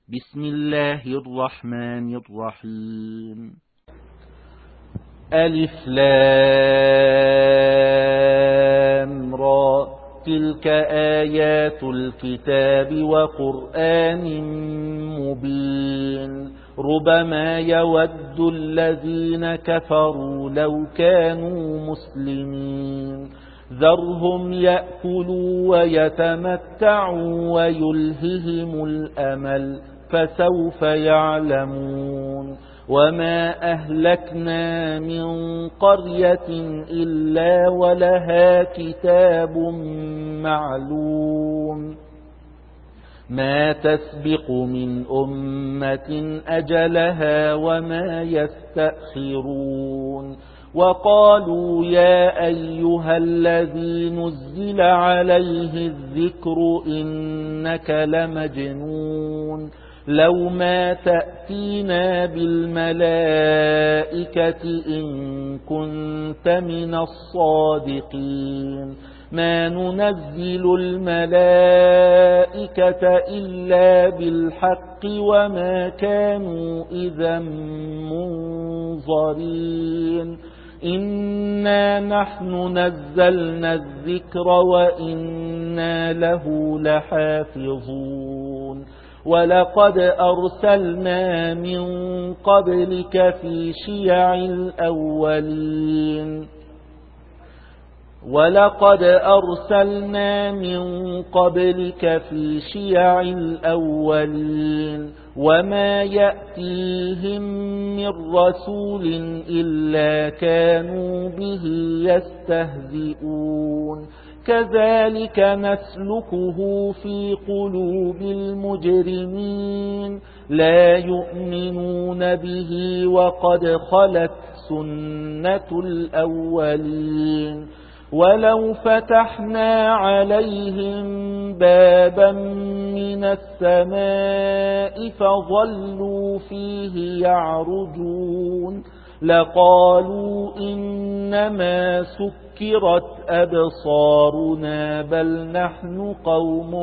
بسم الله الرحمن الرحيم. ألف لام را، تلك آيات الكتاب وقرآن مبين. ربما يود الذين كفروا لو كانوا مسلمين. ذرهم يأكلوا ويتمتعوا ويلههم الأمل، فسوف يعلمون. وما أهلكنا من قرية إلا ولها كتاب معلوم، ما تسبق من أمة أجلها وما يستأخرون. وقالوا يا أيها الذي نزل عليه الذكر إنك لمجنون، لو ما تأتينا بالملائكة إن كنت من الصادقين. ما ننزل الملائكة إلا بالحق وما كانوا إذا منظرين. إنا نحن نزلنا الذكر وإنا له لحافظون. ولقد أرسلنا من قبلك في شيع الأولين وما يأتيهم من رسول إلا كانوا به يستهزئون. كذلك نسلكه في قلوب المجرمين، لا يؤمنون به وقد خلت سنة الأولين. ولو فتحنا عليهم بابا من السماء فظلوا فيه يعرجون لقالوا إنما سكرت أبصارنا بل نحن قوم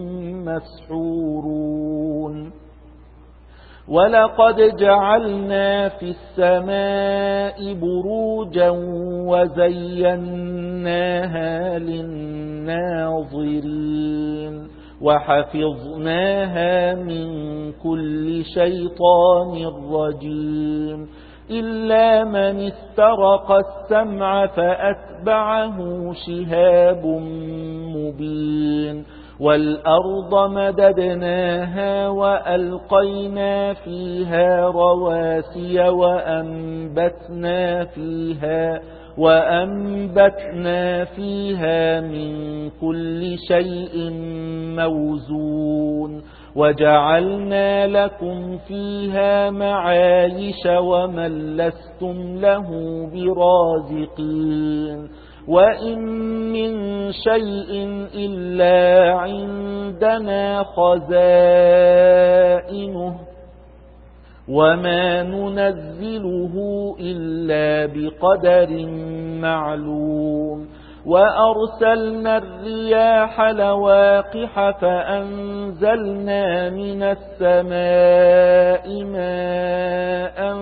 مسحورون. ولقد جعلنا في السماء بروجا وزيناها للناظرين وحفظناها من كل شيطان رجيم. إلا من استرق السمع فأتبعه شهاب مبين. والأرض مددناها وألقينا فيها رواسي وأنبتنا فيها من كل شيء موزون. وجعلنا لكم فيها معايش ومن لستم له برازقين. وإن من شيء إلا عندنا خزائنه وما ننزله إلا بقدر معلوم. وأرسلنا الرياح لواقح فأنزلنا من السماء ماء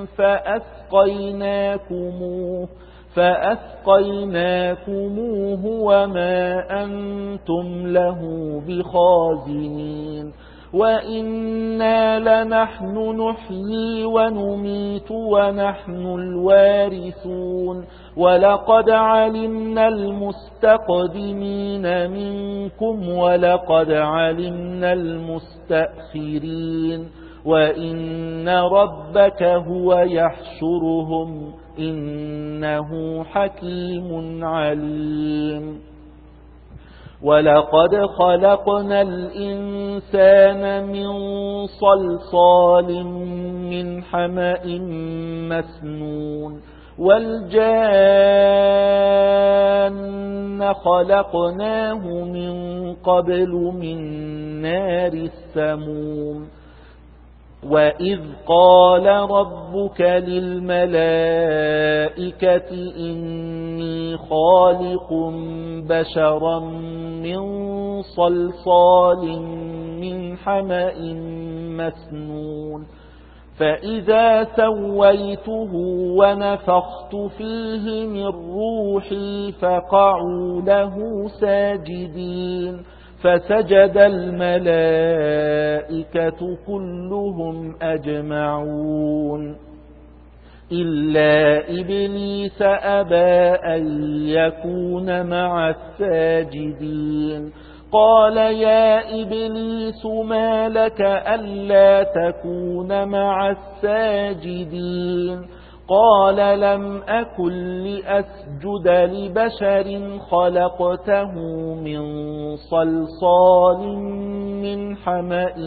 فأسقيناكموه وما أنتم له بخازنين. وإنا لنحن نحيي ونميت ونحن الوارثون. ولقد علمنا المستقدمين منكم ولقد علمنا المستأخرين. وإن ربك هو يحشرهم إنه حكيم عليم. ولقد خلقنا الإنسان من صلصال من حمأ مسنون. والجان خلقناه من قبل من نار السموم. وإذ قال ربك للملائكة إني خالق بشرا من صلصال من حمأ مسنون فإذا سويته ونفخت فيه من روحي فقعوا له ساجدين فسجد الملائكة كلهم أجمعون إلا إبليس أبى أن يكون مع الساجدين قال يا إبليس ما لك ألا تكون مع الساجدين قال لم أكن لأسجد لبشر خلقته من صلصال من حمأ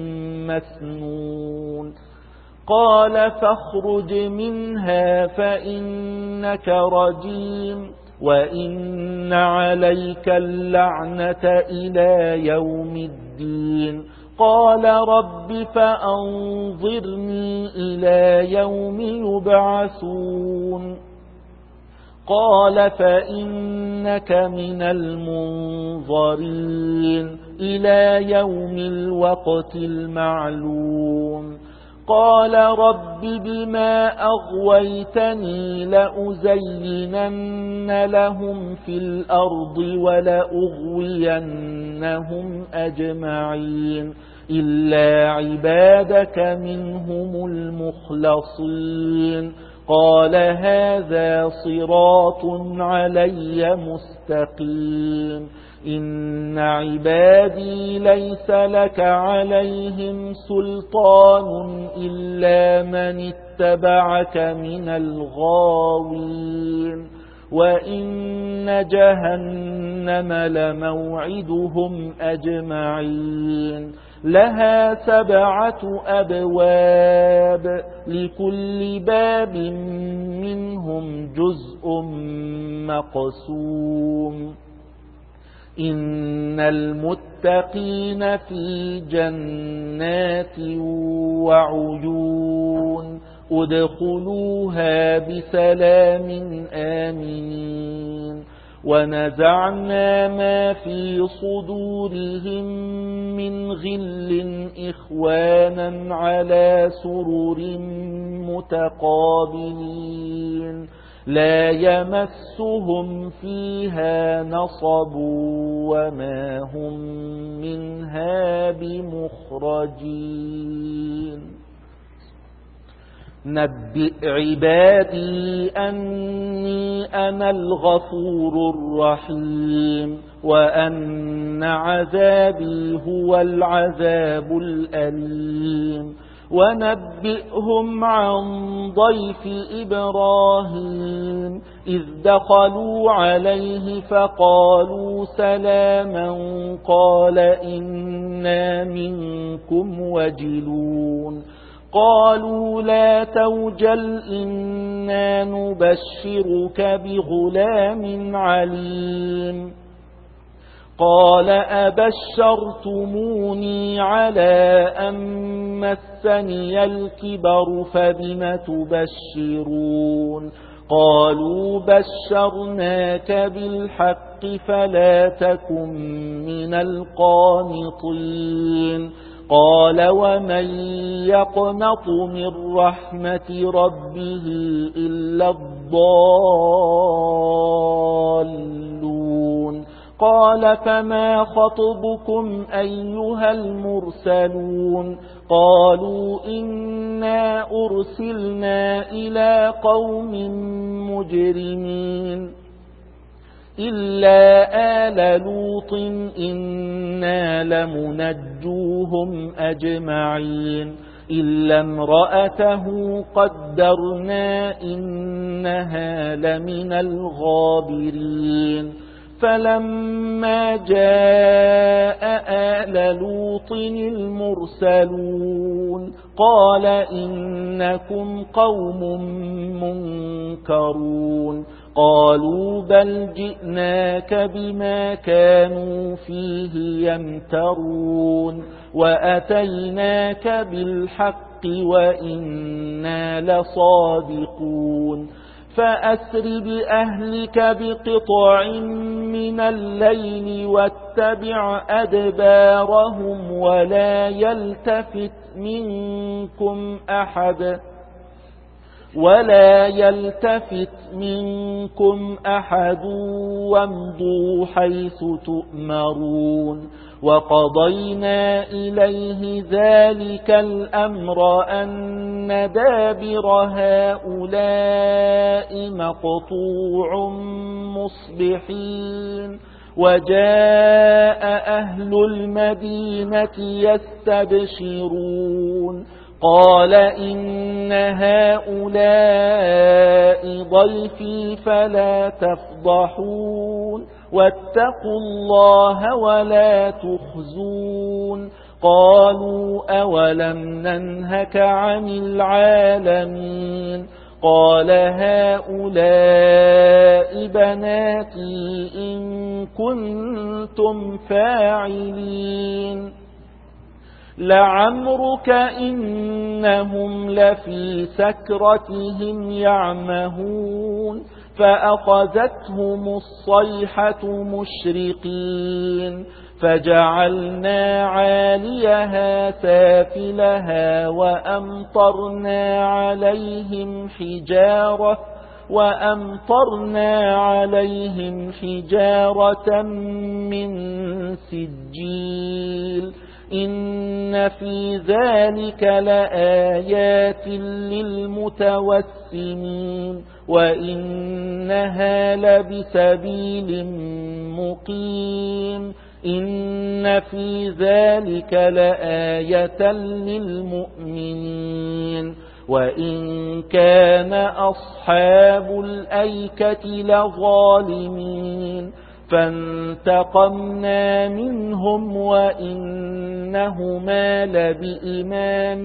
مسنون قال فاخرج منها فإنك رجيم وإن عليك اللعنة إلى يوم الدين قال رب فأنظرني إلى يوم يبعثون قال فإنك من المنظرين إلى يوم الوقت المعلوم قال رب بما أغويتني لأزينن لهم في الأرض ولأغوينهم أجمعين إلا عبادك منهم المخلصين قال هذا صراط علي مستقيم إن عبادي ليس لك عليهم سلطان إلا من اتبعك من الغاوين وإن جهنم لموعدهم أجمعين لها 7 أبواب لكل باب منهم جزء مقسوم إن المتقين في جنات وعيون ادخلوها بسلام آمنين ونزعنا ما في صدورهم من غل إخوانا على سرر متقابلين لا يمسهم فيها نصب وما هم منها بمخرجين نبئ عبادي أني أنا الغفور الرحيم وأن عذابي هو العذاب الأليم ونبئهم عن ضيف إبراهيم إذ دخلوا عليه فقالوا سلاما قال إنا منكم وجلون قالوا لا توجل إنا نبشرك بغلام عليم قال أبشرتموني على أن مسني الكبر فبم تبشرون قالوا بشرناك بالحق فلا تكن من القانطين قال ومن يقنط من رحمة ربه إلا الضالون قال فما خطبكم أيها المرسلون قالوا إنا أرسلنا إلى قوم مجرمين إلا آل لوط إنا لمنجوهم أجمعين إلا امرأته قدرنا إنها لمن الغابرين فلما جاء آل لوط المرسلون قال إنكم قوم منكرون قالوا بل جئناك بما كانوا فيه يمترون وأتيناك بالحق وإنا لصادقون فأسر بأهلك بقطع من الليل واتبع أدبارهم ولا يلتفت منكم أحد وامضوا حيث تؤمرون وقضينا إليه ذلك الأمر أن دابر هؤلاء مقطوع مصبحين وجاء أهل المدينة يستبشرون قال إن هؤلاء ضيفي فلا تفضحون واتقوا الله ولا تخزون قالوا أولم ننهك عن العالمين قال هؤلاء بناتي إن كنتم فاعلين لعمرك إنهم لفي سكرتهم يعمهون فأخذتهم الصيحة مشرقين فجعلنا عاليها سافلها وأمطرنا عليهم حجارة من سجيل إن في ذلك لآيات للمتوسمين وإنها لبسبيل مقيم إن في ذلك لآية للمؤمنين وإن كان أصحاب الأيكة لظالمين فانتقمنا منهم وإنهما لبإمام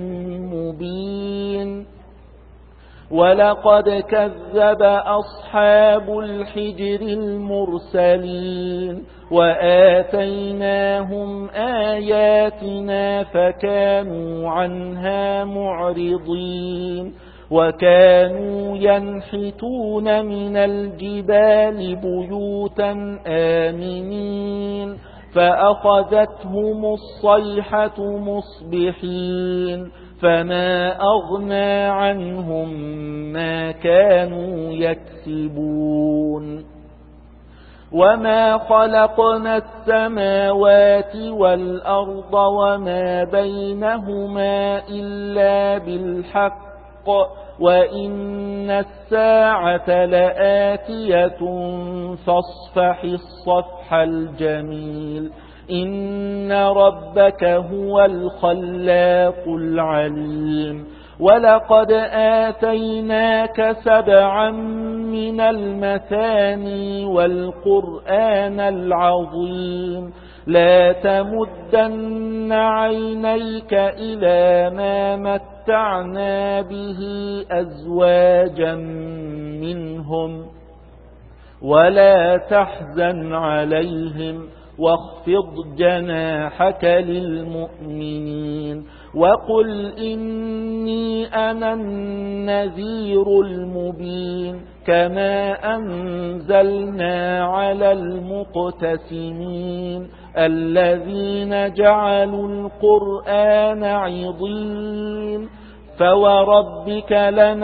مبين ولقد كذب أصحاب الحجر المرسلين وآتيناهم آياتنا فكانوا عنها معرضين وكانوا ينحتون من الجبال بيوتا آمنين فأخذتهم الصيحة مصبحين فما أغنى عنهم ما كانوا يكسبون وما خلقنا السماوات والأرض وما بينهما إلا بالحق وإن الساعة لآتية فاصفح الصفح الجميل إن ربك هو الخلاق العليم ولقد آتيناك 7 من المثاني والقرآن العظيم لا تمدن عينيك إلى ما متعنا به أزواجا منهم ولا تحزن عليهم واخفض جناحك للمؤمنين وقل إني أنا النذير المبين كما أنزلنا على المقتسمين الذين جعلوا القرآن عضين فوربك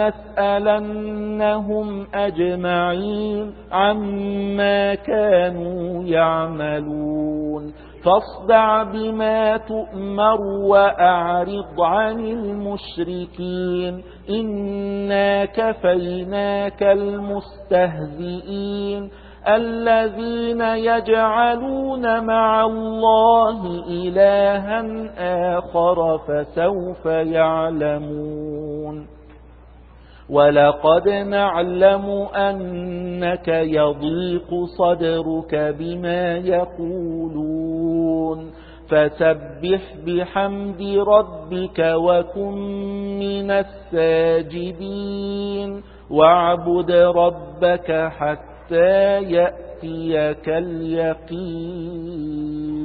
لنسألنهم أجمعين عما كانوا يعملون فاصدع بما تؤمر وأعرض عن المشركين إنا كفيناك المستهزئين الذين يجعلون مع الله إلها آخر فسوف يعلمون ولقد نعلم أنك يضيق صدرك بما يقولون فسبح بحمد ربك وكن من الساجدين واعبد ربك حتى يأتيك اليقين.